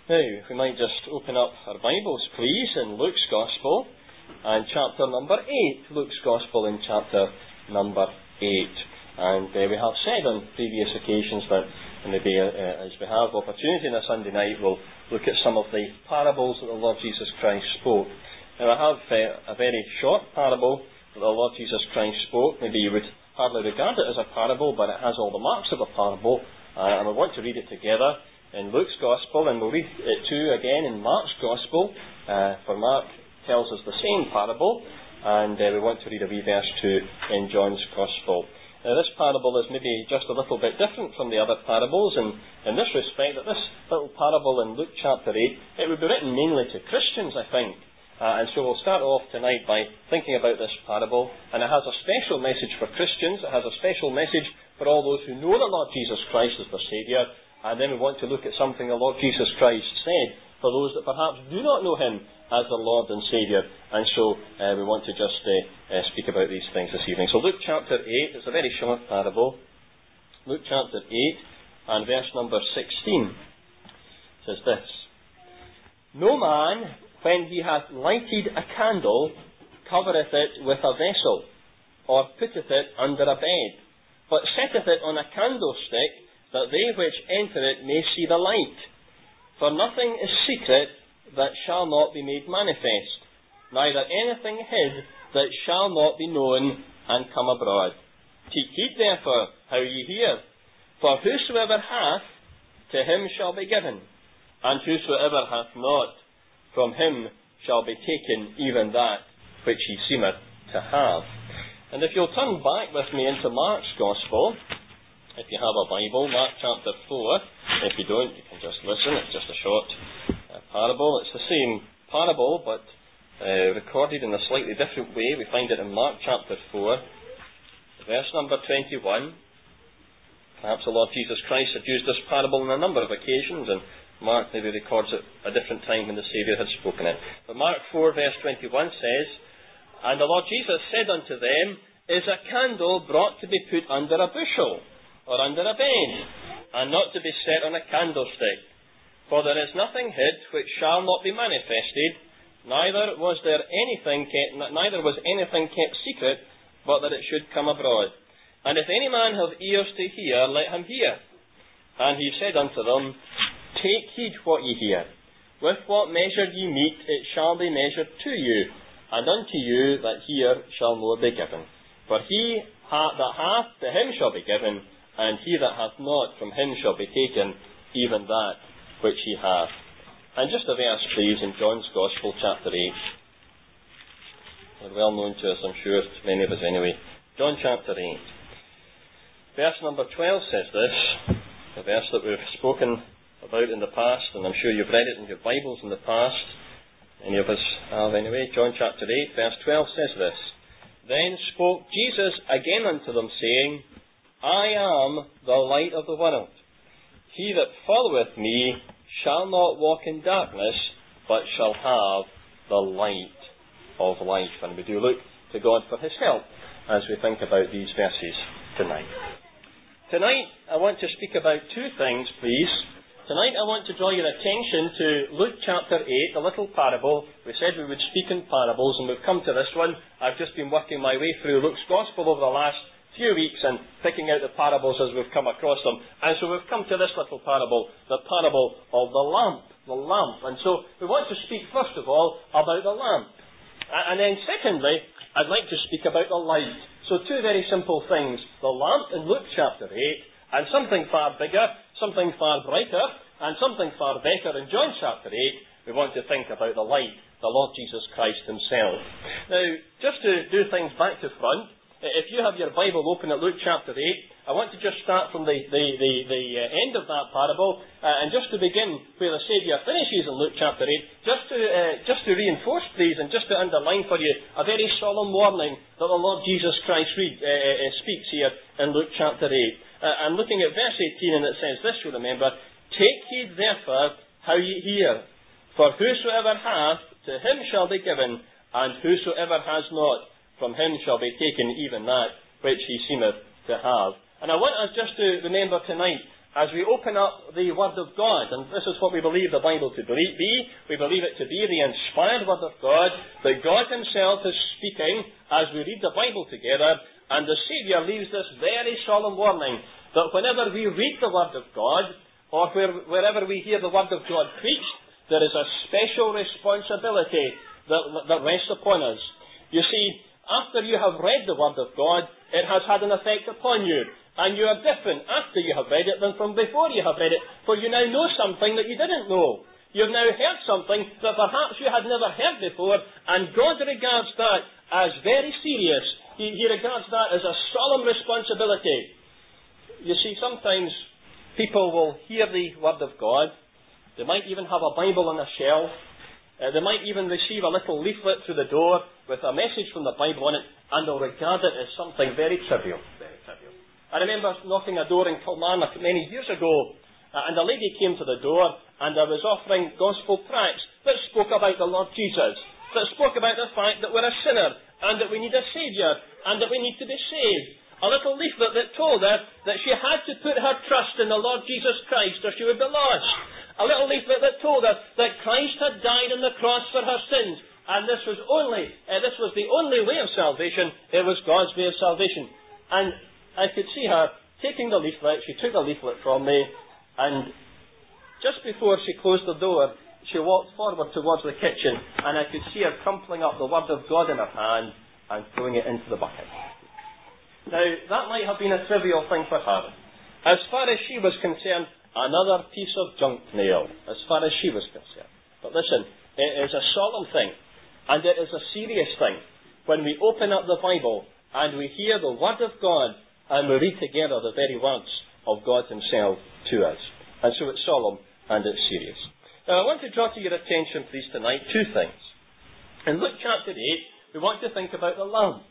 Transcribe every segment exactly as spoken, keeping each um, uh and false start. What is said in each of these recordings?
Now, if we might just open up our Bibles, please, in Luke's Gospel, and chapter number eight. Luke's Gospel in chapter number eight. And uh, we have said on previous occasions that maybe uh, as we have opportunity on a Sunday night, we'll look at some of the parables that the Lord Jesus Christ spoke. Now, I have uh, a very short parable that the Lord Jesus Christ spoke. Maybe you would hardly regard it as a parable, but it has all the marks of a parable, uh, and we want to read it together in Luke's Gospel, and we'll read it too again in Mark's Gospel, uh, for Mark tells us the same parable, and uh, we want to read a wee verse too in John's Gospel. Now, this parable is maybe just a little bit different from the other parables, and in this respect, that this little parable in Luke chapter eight, it would be written mainly to Christians, I think. Uh, and so we'll start off tonight by thinking about this parable, and it has a special message for Christians, it has a special message for all those who know the Lord Jesus Christ as their Saviour. And then we want to look at something the Lord Jesus Christ said for those that perhaps do not know Him as their Lord and Saviour. And so uh, we want to just uh, uh, speak about these things this evening. So Luke chapter eight, it's a very short parable. Luke chapter eight and verse number sixteen says this: No man, when he hath lighted a candle, covereth it with a vessel, or putteth it under a bed, but setteth it on a candlestick, that they which enter it may see the light. For nothing is secret that shall not be made manifest, neither anything hid that shall not be known and come abroad. Take heed therefore how ye hear. For whosoever hath, to him shall be given, and whosoever hath not, from him shall be taken even that which he seemeth to have. And if you'll turn back with me into Mark's Gospel, if you have a Bible, Mark chapter four. If you don't, you can just listen. It's just a short uh, parable. It's the same parable, but uh, recorded in a slightly different way. We find it in Mark chapter four, verse number twenty-one. Perhaps the Lord Jesus Christ had used this parable on a number of occasions, and Mark maybe records it a different time when the Saviour had spoken it. But Mark four, verse twenty-one says, And the Lord Jesus said unto them, Is a candle brought to be put under a bushel, or under a bed, and not to be set on a candlestick? For there is nothing hid which shall not be manifested, neither was there anything kept, neither was anything kept secret, but that it should come abroad. And if any man have ears to hear, let him hear. And he said unto them, Take heed what ye hear. With what measure ye mete, it shall be measured to you, and unto you that hear shall more be given. For he that hath, to him shall be given, and he that hath not, from him shall be taken even that which he hath. And just a verse, please, in John's Gospel, chapter eight. They're well known to us, I'm sure, to many of us anyway. John chapter eight. Verse number twelve says this, a verse that we've spoken about in the past, and I'm sure you've read it in your Bibles in the past. Any of us have anyway. John chapter eight, verse twelve says this: Then spoke Jesus again unto them, saying, I am the light of the world. He that followeth me shall not walk in darkness, but shall have the light of life. And we do look to God for His help as we think about these verses tonight. Tonight, I want to speak about two things, please. Tonight I want to draw your attention to Luke chapter eight, the little parable. We said we would speak in parables, and we've come to this one. I've just been working my way through Luke's Gospel over the last few weeks and picking out the parables as we've come across them. And so we've come to this little parable, the parable of the lamp. The lamp. And so we want to speak first of all about the lamp. And then secondly, I'd like to speak about the light. So two very simple things. The lamp in Luke chapter eight, and something far bigger, something far brighter, and something far better in John chapter eight. We want to think about the light, the Lord Jesus Christ Himself. Now, just to do things back to front, if you have your Bible open at Luke chapter eight, I want to just start from the, the, the, the uh, end of that parable, uh, and just to begin where the Saviour finishes in Luke chapter eight, just to, uh, just to reinforce, please, and just to underline for you a very solemn warning that the Lord Jesus Christ read, uh, uh, speaks here in Luke chapter eight. Uh, I'm looking at verse eighteen, and it says this, you remember, Take heed therefore how ye hear. For whosoever hath, to him shall be given, and whosoever has not, from him shall be taken even that which he seemeth to have. And I want us just to remember tonight as we open up the Word of God, and this is what we believe the Bible to be. We believe it to be the inspired Word of God, that God himself is speaking as we read the Bible together, and the Saviour leaves this very solemn warning that whenever we read the Word of God, or where, wherever we hear the Word of God preached, there is a special responsibility that, that rests upon us. You see, after you have read the Word of God, it has had an effect upon you. And you are different after you have read it than from before you have read it. For you now know something that you didn't know. You have now heard something that perhaps you had never heard before. And God regards that as very serious. He, he regards that as a solemn responsibility. You see, sometimes people will hear the Word of God. They might even have a Bible on a shelf. Uh, they might even receive a little leaflet through the door with a message from the Bible on it, and they'll regard it as something very trivial. Very trivial. I remember knocking a door in Kilmarnock many years ago, uh, and a lady came to the door, and I was offering gospel tracts that spoke about the Lord Jesus, that spoke about the fact that we're a sinner, and that we need a Saviour, and that we need to be saved. A little leaflet that told her that she had to put her trust in the Lord Jesus Christ, or she would be lost. A little leaflet that told her that Christ had died on the cross for her sins, and this was only, uh, this was the only way of salvation. It was God's way of salvation. And I could see her taking the leaflet. She took the leaflet from me, and just before she closed the door, she walked forward towards the kitchen, and I could see her crumpling up the Word of God in her hand and throwing it into the bucket. Now, that might have been a trivial thing for her. As far as she was concerned, another piece of junk nail, as far as she was concerned. But listen, it is a solemn thing, and it is a serious thing when we open up the Bible and we hear the Word of God and we read together the very words of God himself to us. And so it's solemn and it's serious. Now I want to draw to your attention, please, tonight, two things. In Luke chapter eight, we want to think about the lamb.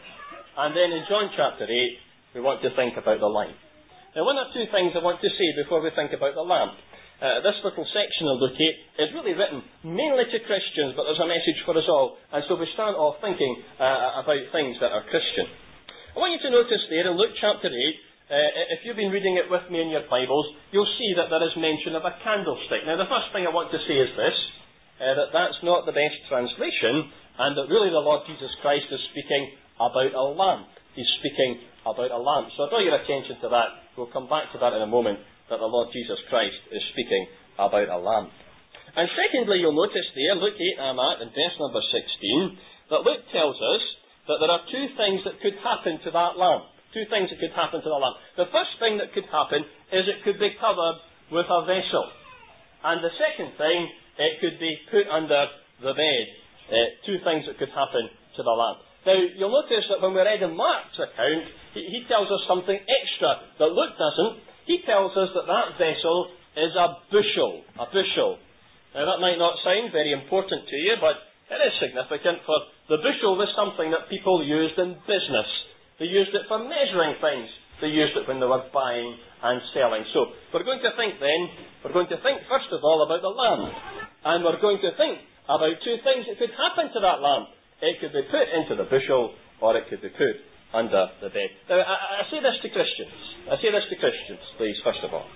And then in John chapter eight, we want to think about the lion. Now one or two things I want to say before we think about the lamb. Uh, this little section of Luke eight is really written mainly to Christians, but there's a message for us all. And so we start off thinking uh, about things that are Christian. I want you to notice there in Luke chapter eight, uh, if you've been reading it with me in your Bibles, you'll see that there is mention of a candlestick. Now the first thing I want to say is this, uh, that that's not the best translation, and that really the Lord Jesus Christ is speaking about a lamp. He's speaking about a lamp. So I draw your attention to that. We'll come back to that in a moment, that the Lord Jesus Christ is speaking about a lamp. And secondly, you'll notice there, Luke eight, I'm at, in verse number sixteen, that Luke tells us that there are two things that could happen to that lamp. Two things that could happen to the lamp. The first thing that could happen is it could be covered with a vessel. And the second thing, it could be put under the bed. Uh, two things that could happen to the lamp. Now, you'll notice that when we read in Mark's account, he, he tells us something extra that Luke doesn't. He tells us that that vessel is a bushel. A bushel. Now, that might not sound very important to you, but it is significant, for the bushel was something that people used in business. They used it for measuring things. They used it when they were buying and selling. So, we're going to think then, we're going to think first of all about the lamp. And we're going to think about two things that could happen to that lamp. It could be put into the bushel, or it could be put under the bed. Now, I, I say this to Christians. I say this to Christians, please, first of all.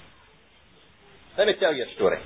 Let me tell you a story.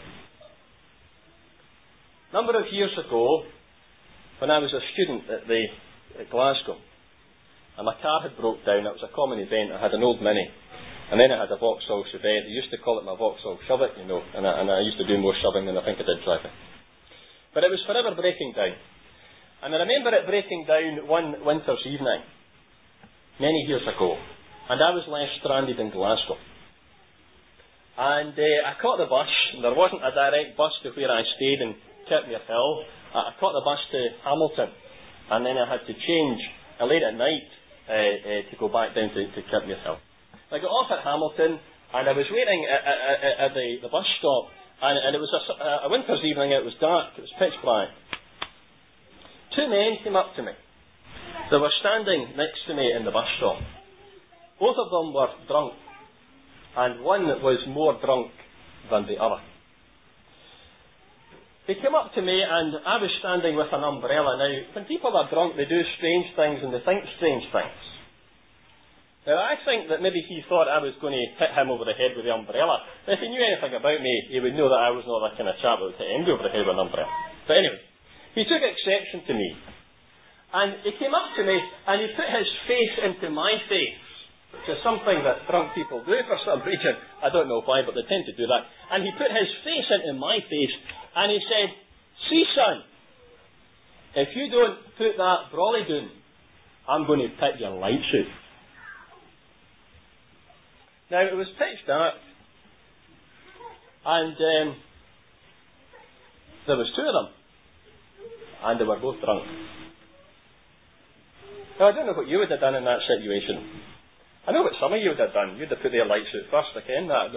A number of years ago, when I was a student at, the, at Glasgow, and my car had broke down. It was a common event. I had an old Mini, and then I had a Vauxhall Chevette. They used to call it my Vauxhall Shove It, you know, and I, and I used to do more shoving than I think I did driving. But it was forever breaking down. And I remember it breaking down one winter's evening, many years ago, and I was left stranded in Glasgow. And uh, I caught the bus. There wasn't a direct bus to where I stayed in Kirkmere Hill. I caught the bus to Hamilton, and then I had to change uh, late at night uh, uh, to go back down to, to Kirkmere Hill. I got off at Hamilton, and I was waiting at, at, at the, the bus stop, and, and it was a, a winter's evening. It was dark. It was pitch black. Two men came up to me. They were standing next to me in the bus stop. Both of them were drunk, and one was more drunk than the other. They came up to me, and I was standing with an umbrella. Now, when people are drunk, they do strange things and they think strange things. Now, I think that maybe he thought I was going to hit him over the head with the umbrella. If he knew anything about me, he would know that I was not that kind of chap that would hit anybody over the head with an umbrella. But anyway, he took exception to me. And he came up to me and he put his face into my face, which is something that drunk people do for some reason. I don't know why, but they tend to do that. And he put his face into my face and he said, "See, son, if you don't put that brolly down, I'm going to pick your lights out." Now, it was pitch dark, and um, there was two of them, and they were both drunk. Now, I don't know what you would have done in that situation. I know what some of you would have done. You'd have put their lights out first, I ken that.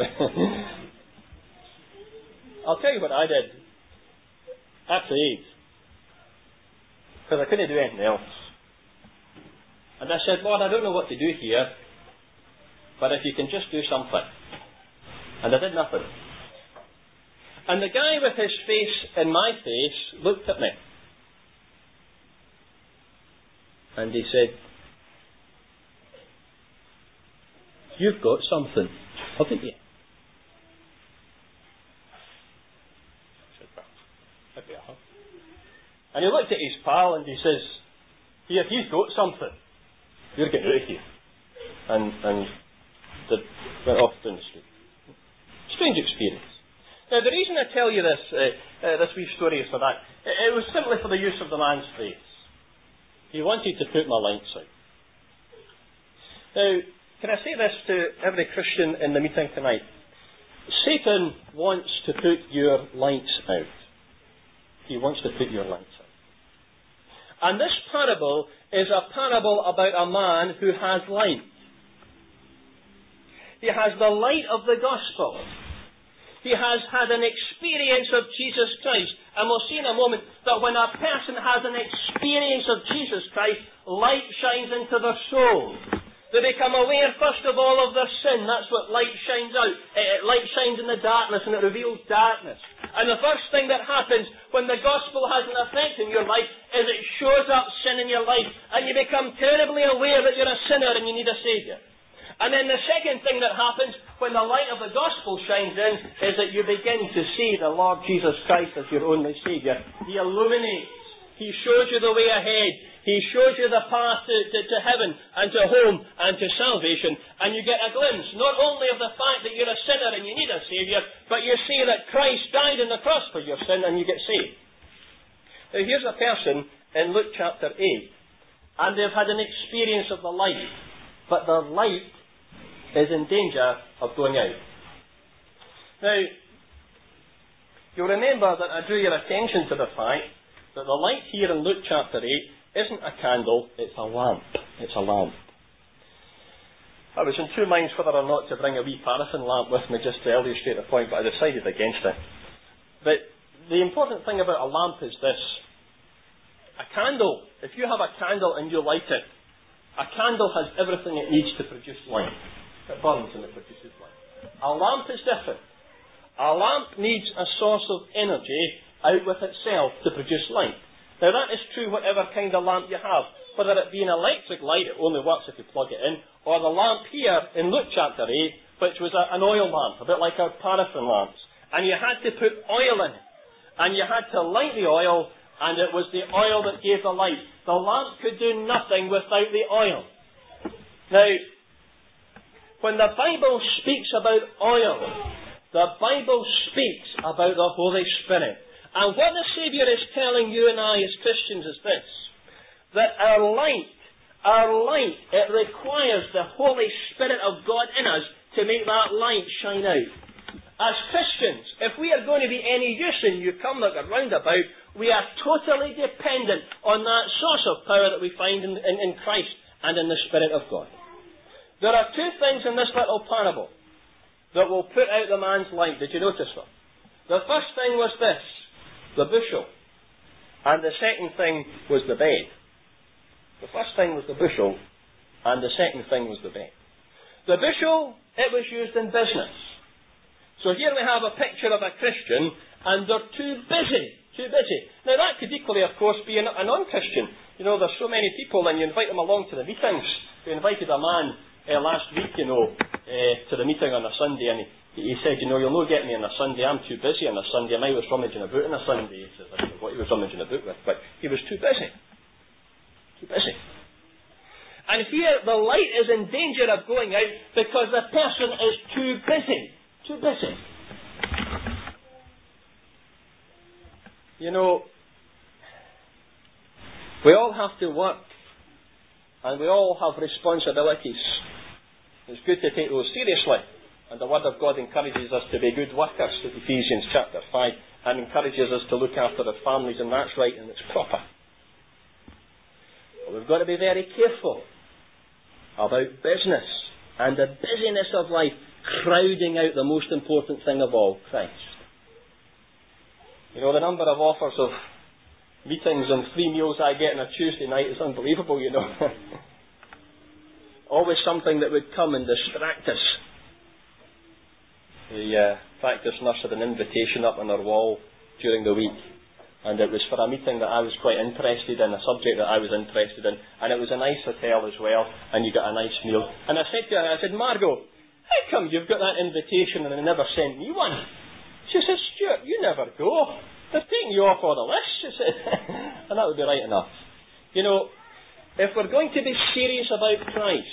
I'll tell you what I did. I prayed, because I couldn't do anything else. And I said, "Lord, I don't know what to do here, but if you can just do something." And I did nothing. And the guy with his face in my face looked at me. And he said, "You've got something, haven't you?" I said, "Well, maybe I have." And he looked at his pal and he says, "Here, he's got something. You're getting out of here." And, and they went off down the street. Strange experience. Now, the reason I tell you this, uh, uh, this wee story is for that. It, it was simply for the use of the man's face. He wanted to put my lights out. Now, can I say this to every Christian in the meeting tonight? Satan wants to put your lights out. He wants to put your lights out. And this parable is a parable about a man who has light. He has the light of the gospel. He has had an experience of Jesus Christ. And we'll see in a moment that when a person has an experience of Jesus Christ, light shines into their soul. They become aware, first of all, of their sin. That's what light shines out. It, light shines in the darkness and it reveals darkness. And the first thing that happens when the gospel has an effect in your life is it shows up sin in your life and you become terribly aware that you're a sinner and you need a saviour. And then the second thing that happens when the light of the gospel shines in is that you begin to see the Lord Jesus Christ as your only saviour. He illuminates. He shows you the way ahead. He shows you the path to, to, to heaven and to home and to salvation. And you get a glimpse not only of the fact that you're a sinner and you need a saviour, but you see that Christ died on the cross for your sin and you get saved. Now here's a person in Luke chapter eight, and they've had an experience of the light, but the light is in danger of going out. Now, you'll remember that I drew your attention to the fact that the light here in Luke chapter eight isn't a candle, it's a lamp. It's a lamp. I was in two minds whether or not to bring a wee paraffin lamp with me just to illustrate the point, but I decided against it. But the important thing about a lamp is this. A candle, if you have a candle and you light it, a candle has everything it needs to produce light. It burns and it produces light. A lamp is different. A lamp needs a source of energy out with itself to produce light. Now that is true whatever kind of lamp you have. Whether it be an electric light, it only works if you plug it in, or the lamp here in Luke chapter eight, which was a, an oil lamp, a bit like our paraffin lamps. And you had to put oil in it. And you had to light the oil, and it was the oil that gave the light. The lamp could do nothing without the oil. Now, when the Bible speaks about oil, the Bible speaks about the Holy Spirit. And what the Saviour is telling you and I as Christians is this, that our light, our light, it requires the Holy Spirit of God in us to make that light shine out. As Christians, if we are going to be any use in you come like a roundabout, we are totally dependent on that source of power that we find in, in, in Christ and in the Spirit of God. There are two things in this little parable that will put out the man's light. Did you notice them? The first thing was this, the bushel. And the second thing was the bed. The first thing was the bushel, and the second thing was the bed. The bushel, it was used in business. So here we have a picture of a Christian, and they're too busy, too busy. Now that could equally, of course, be a non-Christian. You know, there's so many people, and you invite them along to the meetings. We invited a man uh, last week, you know, uh, to the meeting on a Sunday, and he, he said, you know, you'll not get me on a Sunday, I'm too busy on a Sunday, and I was rummaging about on a Sunday. He says, I don't know what he was rummaging about with, but he was too busy. Too busy. And here, the light is in danger of going out because the person is too busy. Too busy. You know, we all have to work, and we all have responsibilities. It's good to take those seriously, and the Word of God encourages us to be good workers, Ephesians chapter five, and encourages us to look after our families, and that's right, and it's proper. But we've got to be very careful about business, and the busyness of life crowding out the most important thing of all, Christ. You know, the number of offers of meetings and free meals I get on a Tuesday night is unbelievable, you know. Always something that would come and distract us. The uh, practice nurse had an invitation up on her wall during the week, and it was for a meeting that I was quite interested in, a subject that I was interested in, and it was a nice hotel as well, and you got a nice meal. And I said to her, I said, Margot, how come you've got that invitation and they never sent me one? She says, Stuart, you never go. They're taking you off all the list, she said. And that would be right enough. You know, if we're going to be serious about Christ,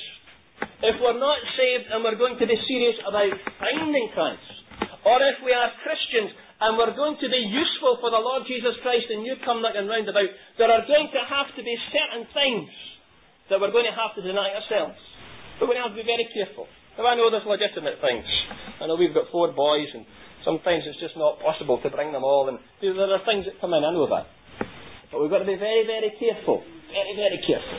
if we're not saved and we're going to be serious about finding Christ, or if we are Christians and we're going to be useful for the Lord Jesus Christ and you come looking round about, there are going to have to be certain things that we're going to have to deny ourselves. We're going to have to be very careful. Now, I know there's legitimate things. I know we've got four boys, and sometimes it's just not possible to bring them all, and there are things that come in, I know that. But we've got to be very, very careful. Very, very careful.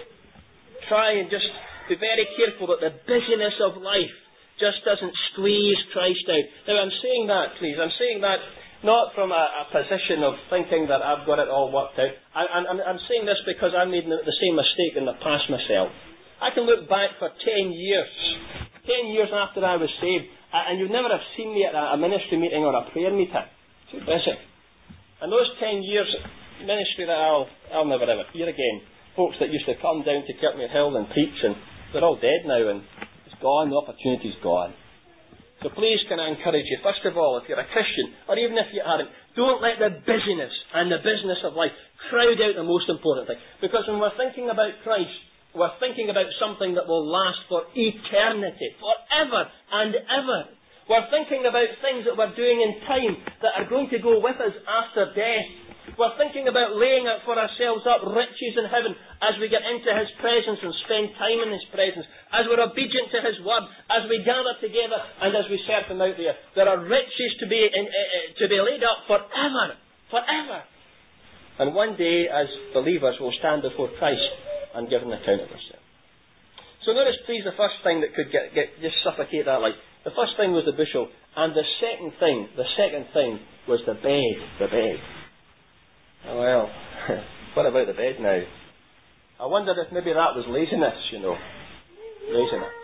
Try and just be very careful that the busyness of life just doesn't squeeze Christ out. Now, I'm saying that, please. I'm saying that not from a, a position of thinking that I've got it all worked out. I, I'm, I'm saying this because I made the same mistake in the past myself. I can look back for ten years. Ten years after I was saved, and you'd never have seen me at a ministry meeting or a prayer meeting. Too busy. And those ten years ministry that I'll, I'll never ever hear again. Folks that used to come down to Kirkmere Hill and preach, and they're all dead now, and it's gone, the opportunity's gone. So please can I encourage you, first of all, if you're a Christian, or even if you aren't, don't let the busyness and the business of life crowd out the most important thing. Because when we're thinking about Christ, we're thinking about something that will last for eternity, forever and ever. We're thinking about things that we're doing in time that are going to go with us after death. We're thinking about laying out for ourselves up riches in heaven as we get into His presence and spend time in His presence, as we're obedient to His word, as we gather together and as we serve Him out there. There are riches to be in, uh, to be laid up forever, forever. And one day, as believers, we'll stand before Christ and give an account of ourselves. So notice, please, the first thing that could get, get just suffocate that light. The first thing was the bushel, and the second thing, the second thing was the bed, the bed. Oh, well, what about the bed now? I wondered if maybe that was laziness, you know. Laziness.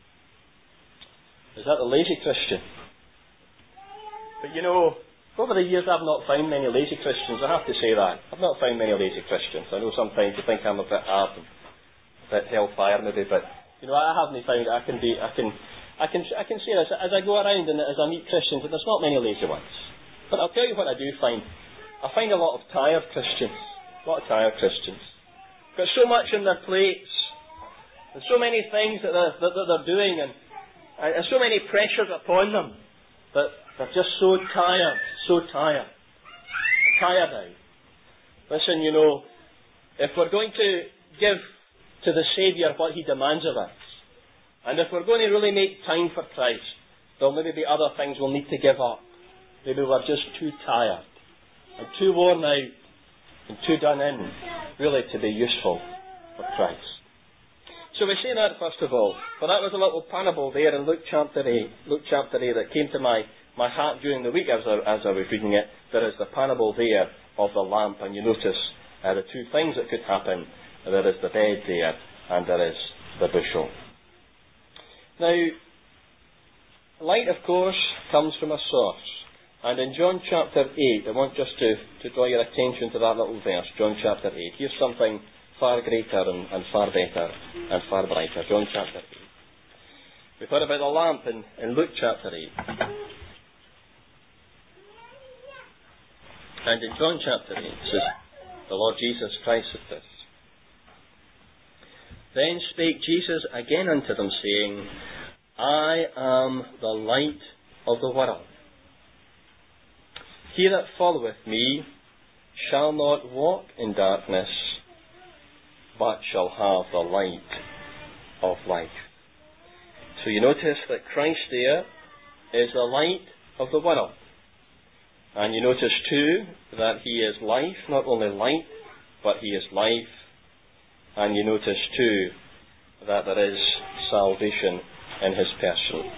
Is that the lazy Christian? But you know, over the years I've not found many lazy Christians, I have to say that. I've not found many lazy Christians. I know sometimes you think I'm a bit hard and a bit hellfire maybe, but you know, I haven't found I can be, I can, I can, I can say this, as I go around and as I meet Christians, there's not many lazy ones. But I'll tell you what I do find. I find a lot of tired Christians. A lot of tired Christians. Got so much in their plates. There's so many things that they're, that, that they're doing, and, and so many pressures upon them that they're just so tired, so tired. Tired out. Listen, you know, if we're going to give to the Saviour what He demands of us, and if we're going to really make time for Christ, there'll maybe be other things we'll need to give up. Maybe we're just too tired, and too worn out, and too done in, really, to be useful for Christ. So we say that first of all. But that was a little parable there in Luke chapter eight. Luke chapter eight that came to my, my heart during the week as I, as I was reading it. There is the parable there of the lamp, and you notice uh, the two things that could happen. There is the bed there, and there is the bushel. Now, light, of course, comes from a source. And in John chapter eight, I want just to, to draw your attention to that little verse, John chapter eight. Here's something far greater and, and far better and far brighter. John chapter eight. We thought about the lamp in, in Luke chapter eight. And in John chapter eight, it says, the Lord Jesus Christ said this. Then spake Jesus again unto them, saying, I am the light of the world. He that followeth me shall not walk in darkness, but shall have the light of life. So you notice that Christ there is the light of the world. And you notice too that he is life, not only light, but he is life. And you notice too that there is salvation in his person.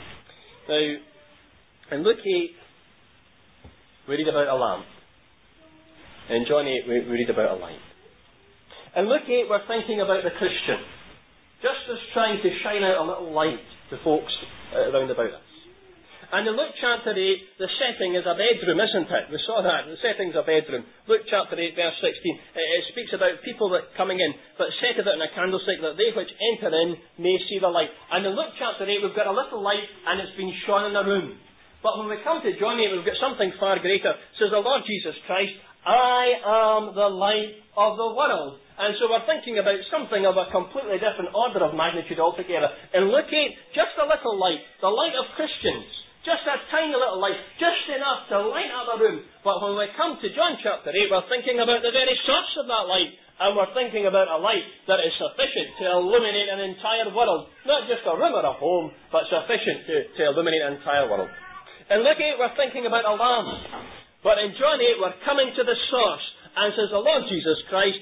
Now, in Luke eight, we read about a lamp. In John eight, we, we read about a light. In Luke eight, we're thinking about the Christian, just as trying to shine out a little light to folks around about us. And in Luke chapter eight, the setting is a bedroom, isn't it? We saw that. The setting's a bedroom. Luke chapter eight, verse sixteen, it, it speaks about people that coming in, that setteth it in a candlestick, that they which enter in may see the light. And in Luke chapter eight, we've got a little light, and it's been shone in a room. But when we come to John eight, we've got something far greater. It says, the Lord Jesus Christ, I am the light of the world. And so we're thinking about something of a completely different order of magnitude altogether. In Luke eight, just a little light, the light of Christians. Just a tiny little light, just enough to light up a room. But when we come to John chapter eight, we're thinking about the very source of that light. And we're thinking about a light that is sufficient to illuminate an entire world. Not just a room or a home, but sufficient to, to illuminate an entire world. In Luke eight, we're thinking about a lamp. But in John eight, we're coming to the source. And says, the Lord Jesus Christ,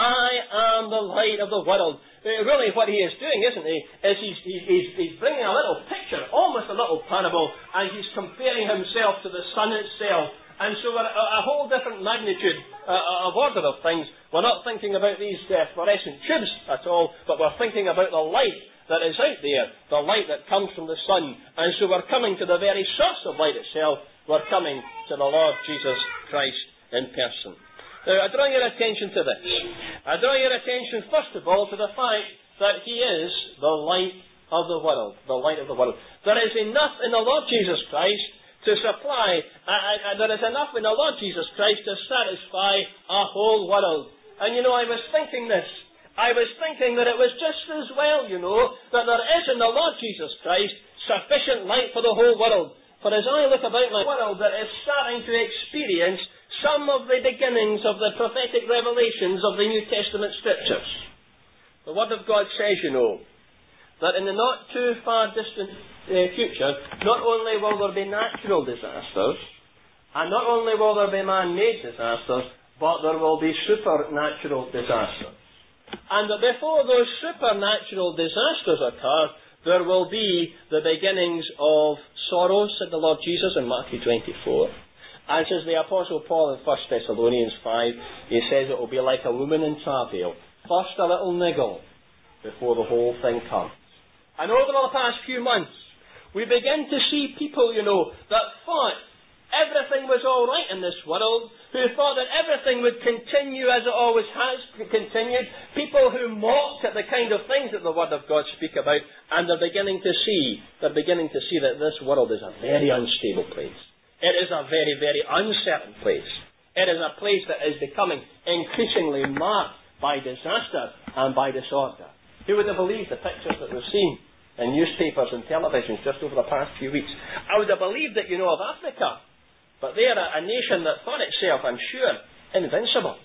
I am the light of the world. Really what he is doing, isn't he, is he's, he's, he's bringing a little picture, almost a little parable, and he's comparing himself to the sun itself. And so we're a, a whole different magnitude uh, of order of things. We're not thinking about these uh, fluorescent tubes at all, but we're thinking about the light that is out there, the light that comes from the sun. And so we're coming to the very source of light itself. We're coming to the Lord Jesus Christ in person. Now, I draw your attention to this. I draw your attention, first of all, to the fact that he is the light of the world. The light of the world. There is enough in the Lord Jesus Christ to supply, uh, uh, there is enough in the Lord Jesus Christ to satisfy a whole world. And you know, I was thinking this. I was thinking that it was just as well, you know, that there is in the Lord Jesus Christ sufficient light for the whole world. For as I look about my world that is starting to experience some of the beginnings of the prophetic revelations of the New Testament Scriptures. The Word of God says, you know, that in the not too far distant uh, future, not only will there be natural disasters, and not only will there be man-made disasters, but there will be supernatural disasters. And that before those supernatural disasters occur, there will be the beginnings of sorrows, said the Lord Jesus in Matthew twenty-four. And says the Apostle Paul in First Thessalonians five, he says it will be like a woman in travail. First a little niggle before the whole thing comes. And over the past few months, we begin to see people, you know, that thought everything was all right in this world, who thought that everything would continue as it always has continued, people who mocked at the kind of things that the Word of God speak about, and they're beginning to see, they're beginning to see that this world is a very unstable place. It is a very, very uncertain place. It is a place that is becoming increasingly marked by disaster and by disorder. Who would have believed the pictures that we've seen in newspapers and televisions just over the past few weeks? I would have believed that, you know, of Africa. But they're a, a nation that thought itself, I'm sure, invincible.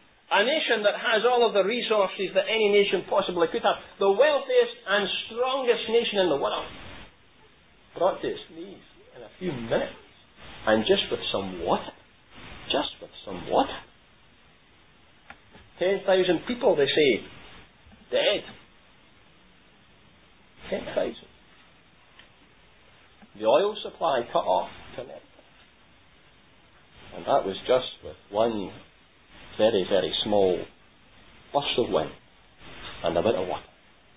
A nation that has all of the resources that any nation possibly could have. The wealthiest and strongest nation in the world. Brought to its knees in a few minutes. And just with some water. Just with some water. Ten thousand people, they say, dead. Ten thousand. The oil supply cut off to America. And that was just with one very, very small burst of wind and a bit of water.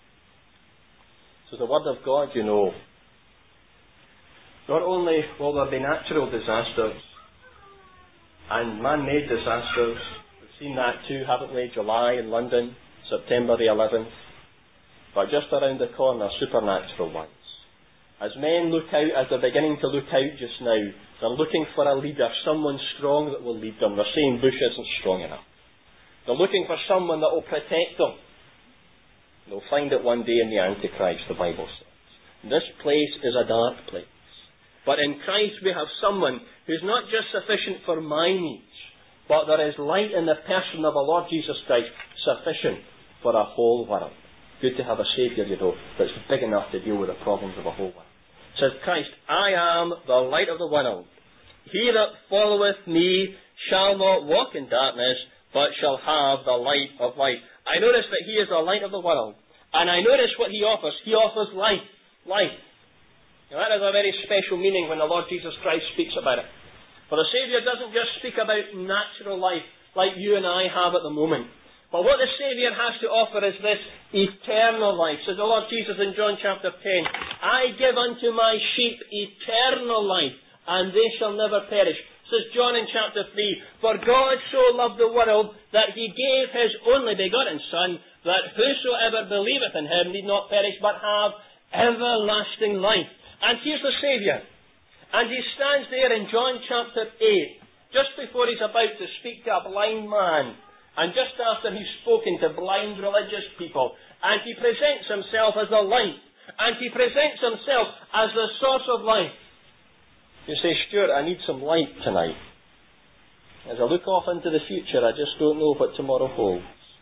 So the Word of God, you know, not only will there be natural disasters and man-made disasters, we've seen that too, haven't we? July in London, September the eleventh, but just around the corner, supernatural ones. As men look out, as they're beginning to look out just now, they're looking for a leader, someone strong that will lead them. They're saying Bush isn't strong enough. They're looking for someone that will protect them. They'll find it one day in the Antichrist, the Bible says. This place is a dark place. But in Christ we have someone who's not just sufficient for my needs, but there is light in the person of the Lord Jesus Christ, sufficient for a whole world. Good to have a Saviour, you know, that's big enough to deal with the problems of a whole world. It says Christ, I am the light of the world. He that followeth me shall not walk in darkness, but shall have the light of life. I notice that he is the light of the world. And I notice what he offers. He offers life. Life. Now that is a very special meaning when the Lord Jesus Christ speaks about it. For the Saviour doesn't just speak about natural life like you and I have at the moment. But what the Saviour has to offer is this eternal life. Says the Lord Jesus in John chapter ten, I give unto my sheep eternal life, and they shall never perish. Says John in chapter three, for God so loved the world that he gave his only begotten Son, that whosoever believeth in him need not perish, but have everlasting life. And here's the Saviour. And he stands there in John chapter eight, just before he's about to speak to a blind man, and just after he's spoken to blind religious people, and he presents himself as the light, and he presents himself as the source of life. You say, Stuart, I need some light tonight. As I look off into the future, I just don't know what tomorrow holds.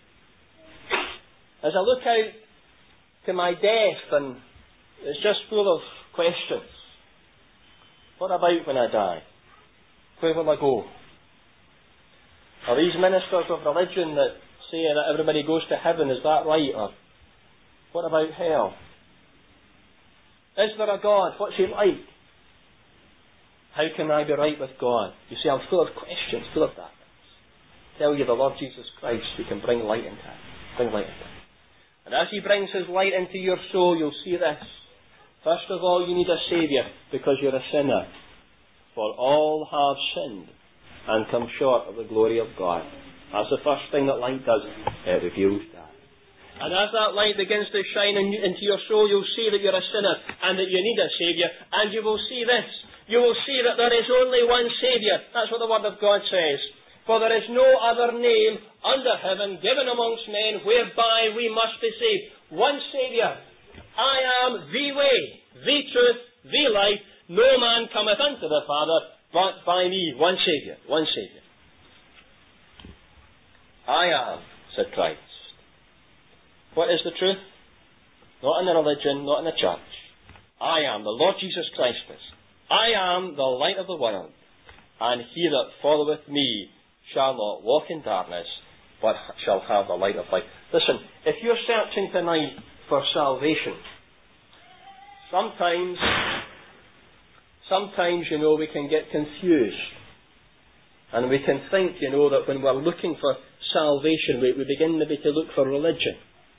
As I look out to my death, and it's just full of questions. What about when I die? Where will I go? Are these ministers of religion that say that everybody goes to heaven, is that right? Or what about hell? Is there a God? What's he like? How can I be right with God? You see, I'm full of questions, full of that. I tell you, the Lord Jesus Christ, who can bring light into it. Bring light into it. And as he brings his light into your soul, you'll see this. First of all, you need a Saviour, because you're a sinner. For all have sinned and come short of the glory of God. That's the first thing that light does. It reveals that. And as that light begins to shine in, into your soul, you'll see that you're a sinner and that you need a Saviour. And you will see this. You will see that there is only one Saviour. That's what the Word of God says. For there is no other name under heaven given amongst men whereby we must be saved. One Saviour. I am the way, the truth, the life. No man cometh unto the Father but by me. One Saviour. One Saviour. I am, said Christ. What is the truth? Not in the religion, not in the church. I am. The Lord Jesus Christ is. I am the light of the world, and he that followeth me shall not walk in darkness, but shall have the light of life. Listen, if you're searching tonight for salvation, sometimes, sometimes, you know, we can get confused. And we can think, you know, that when we're looking for salvation, we, we begin maybe to look for religion.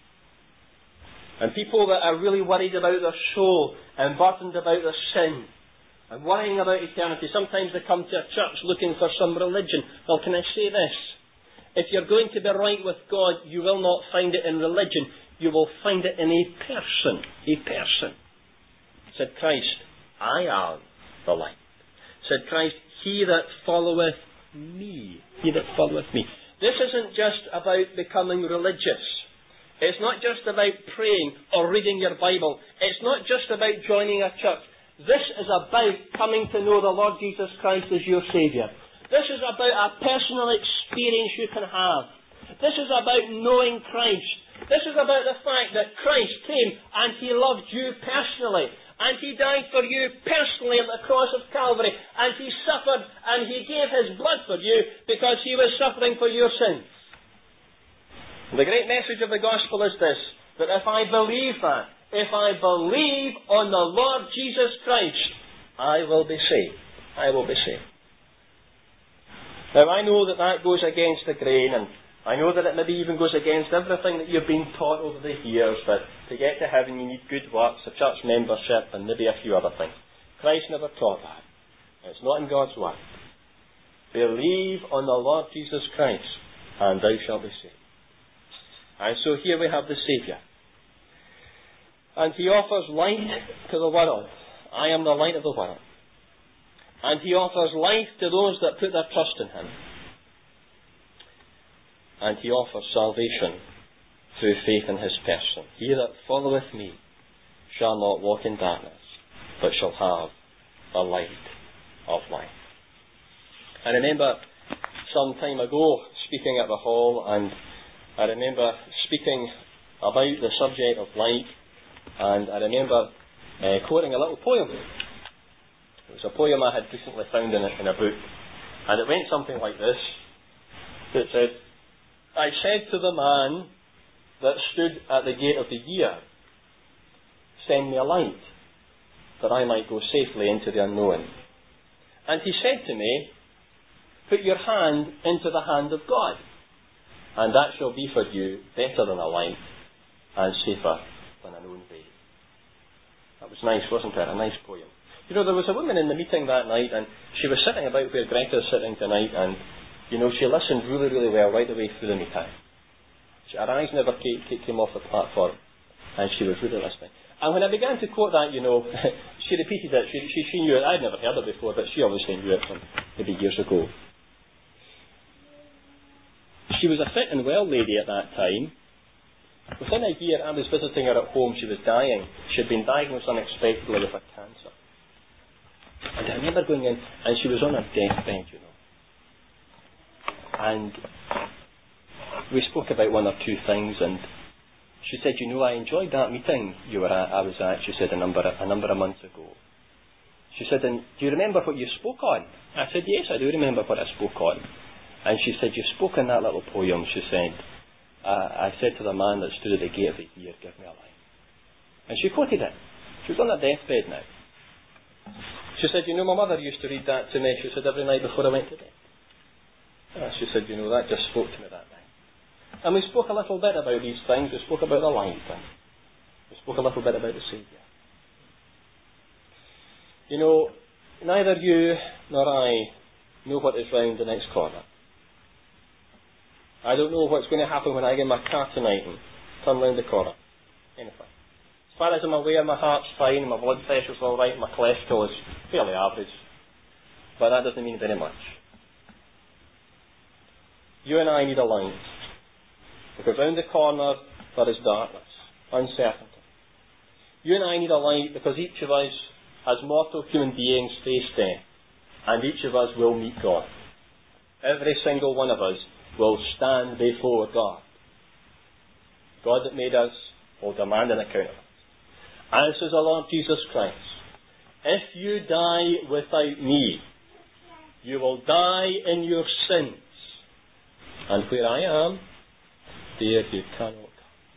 And people that are really worried about their soul and burdened about their sin and worrying about eternity, sometimes they come to a church looking for some religion. Well, can I say this? If you're going to be right with God, you will not find it in religion. You will find it in a person. A person. Said Christ, I am the light. Said Christ, he that followeth me. He that followeth me. This isn't just about becoming religious. It's not just about praying or reading your Bible. It's not just about joining a church. This is about coming to know the Lord Jesus Christ as your Saviour. This is about a personal experience you can have. This is about knowing Christ. This is about the fact that Christ came and he loved you personally. And he died for you personally at the cross of Calvary. And he suffered and he gave his blood for you because he was suffering for your sins. And the great message of the gospel is this, that if I believe that, if I believe on the Lord Jesus Christ, I will be saved. I will be saved. Now I know that that goes against the grain, and I know that it maybe even goes against everything that you've been taught over the years, that to get to heaven you need good works, a church membership, and maybe a few other things. Christ never taught that. It's not in God's word. Believe on the Lord Jesus Christ, and thou shalt be saved. And so here we have the Saviour. And he offers light to the world. I am the light of the world. And he offers life to those that put their trust in him. And he offers salvation through faith in his person. He that followeth me shall not walk in darkness, but shall have the light of life. I remember some time ago speaking at the hall, and I remember speaking about the subject of light, and I remember uh, quoting a little poem. It was a poem I had recently found in a, in a book, and it went something like this. It said, I said to the man that stood at the gate of the year, send me a light, that I might go safely into the unknown. And he said to me, put your hand into the hand of God, and that shall be for you better than a light, and safer than a known way. That was nice, wasn't it? A nice poem. You know, there was a woman in the meeting that night, and she was sitting about where Greta's sitting tonight, and, you know, she listened really, really well right the way through the meeting. She, her eyes never came, came off the platform, and she was really listening. And when I began to quote that, you know, she repeated it. She, she, she knew it. I'd never heard it before, but she obviously knew it from maybe years ago. She was a fit and well lady at that time. Within a year, I was visiting her at home. She was dying. She had been diagnosed unexpectedly with a cancer. And I remember going in, and she was on her deathbed, you know. And we spoke about one or two things, and she said, you know, I enjoyed that meeting you were at, I was at, she said, a number, a number of months ago. She said, and do you remember what you spoke on? I said, yes, I do remember what I spoke on. And she said, you spoke in that little poem. She said, uh, I said to the man that stood at the gate of the year, give me a light. And she quoted it. She was on her deathbed now. She said, you know, my mother used to read that to me, she said, every night before I went to bed. Uh, she said, you know, that just spoke to me that night. And we spoke a little bit about these things. We spoke about the light, and we spoke a little bit about the Saviour. You know, neither you nor I know what is round the next corner. I don't know what's going to happen when I get in my car tonight and turn round the corner. Anything. As far as I'm aware, my heart's fine, my blood pressure's all right, my cholesterol is fairly average. But that doesn't mean very much. You and I need a light. Because round the corner there is darkness, uncertainty. You and I need a light because each of us, as mortal human beings, face death. And each of us will meet God. Every single one of us will stand before God. God that made us will demand an account of us. And says the Lord Jesus Christ, if you die without me, you will die in your sins. And where I am, there you cannot come.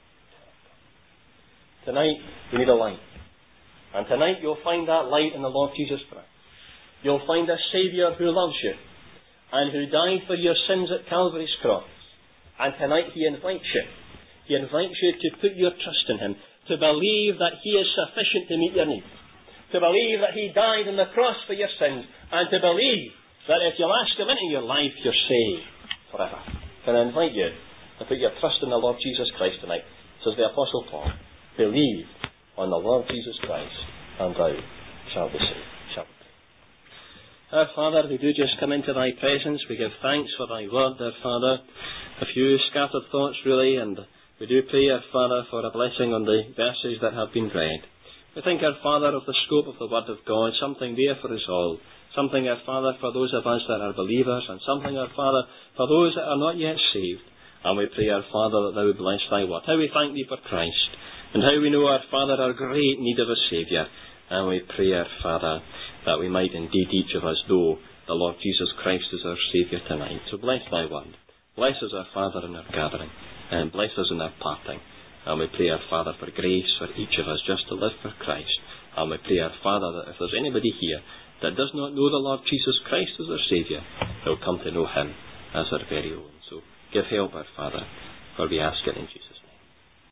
Tonight, we need a light. And tonight you'll find that light in the Lord Jesus Christ. You'll find a Saviour who loves you, and who died for your sins at Calvary's cross. And tonight He invites you. He invites you to put your trust in Him, to believe that He is sufficient to meet your needs, to believe that He died on the cross for your sins, and to believe that if you'll ask Him into your life, you're saved forever. Can I invite you to put your trust in the Lord Jesus Christ tonight? Says the Apostle Paul, believe on the Lord Jesus Christ, and thou shalt be saved. Shall we pray? Our Father, we do just come into Thy presence. We give thanks for Thy word, our Father. A few scattered thoughts, really, and we do pray, our Father, for a blessing on the verses that have been read. We thank, our Father, of the scope of the Word of God, something there for us all. Something, our Father, for those of us that are believers, and something, our Father, for those that are not yet saved. And we pray, our Father, that Thou would bless Thy word. How we thank Thee for Christ, and how we know, our Father, our great need of a Saviour. And we pray, our Father, that we might indeed each of us know the Lord Jesus Christ is our Saviour tonight. So bless Thy word. Bless us, our Father, in our gathering, and bless us in our parting. And we pray, our Father, for grace for each of us just to live for Christ. And we pray, our Father, that if there's anybody here that does not know the Lord Jesus Christ as their Saviour, they'll come to know Him as their very own. So give help, our Father, for we ask it in Jesus' name.